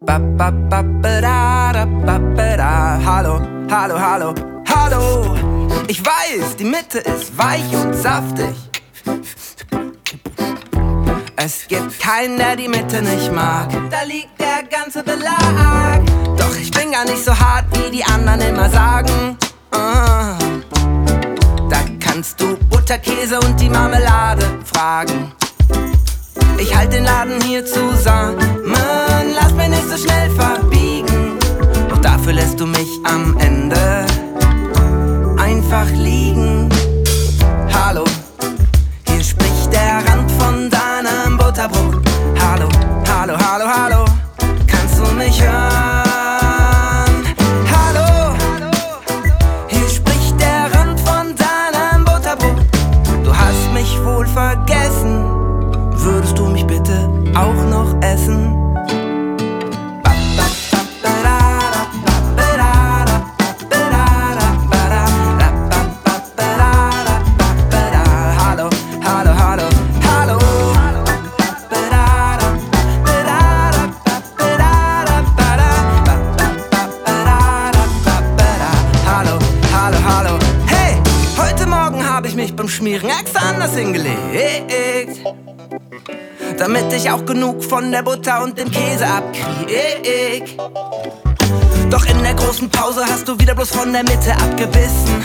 Ba, ba, ba, ba, da, da, ba, ba, da. Hallo, hallo, hallo, hallo. Ich weiß, die Mitte ist weich und saftig. Es gibt keinen, der die Mitte nicht mag. Da liegt der ganze Belag. Doch ich bin gar nicht so hart, wie die anderen immer sagen. Da kannst du Butterkäse und die Marmelade fragen. Ich halt den Laden hier zusammen. Lass mich nicht so schnell verbiegen. Doch dafür lässt du mich am Ende einfach liegen. Hallo, hier spricht der Rand von deinem Butterbrot. Hallo, hallo, hallo, hallo, kannst du mich hören? Hallo, hier spricht der Rand von deinem Butterbrot. Du hast mich wohl vergessen. Würdest du mich bitte auch noch essen? Hallo, hallo, hallo, hallo. Hallo, hallo, hallo. Hey, heute Morgen habe ich mich beim Schmieren extra anders hingelegt, damit ich auch genug von der Butter und dem Käse abkrieg. Doch in der großen Pause hast du wieder bloß von der Mitte abgebissen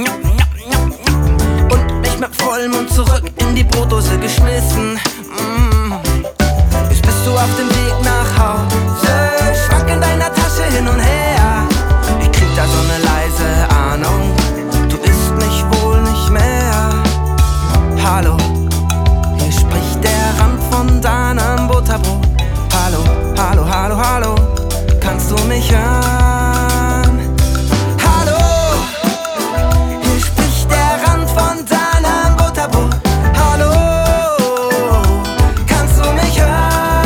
und mich mit vollem Mund zurück in die Brotdose geschmissen. Jetzt bist du auf dem Weg nach Hause, schwank in deiner Tasche hin und her. Ich krieg da so eine leise Ahnung, du isst mich wohl nicht mehr. Hallo, hier spricht der Rand von deinem Butterbrot. Hallo, hallo, hallo, hallo, kannst du mich hören? Hallo, hier spricht der Rand von deinem Butterbrot. Hallo, kannst du mich hören?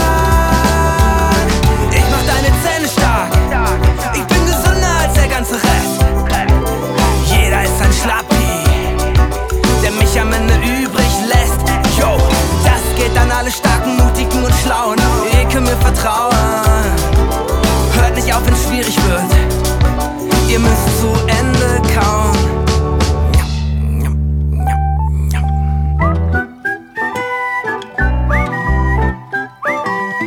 Ich mach deine Zähne stark, ich bin gesünder als der ganze Rest. Jeder ist ein Schlappi, der mich am Ende übrig lässt. Yo, das geht an alle starken, mutigen und schlauen. Ihr könnt mir vertrauen. Hört nicht auf, wenn's schwierig wird. Ihr müsst zu Ende kauen.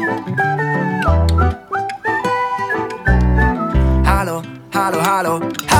Hallo, hallo, hallo.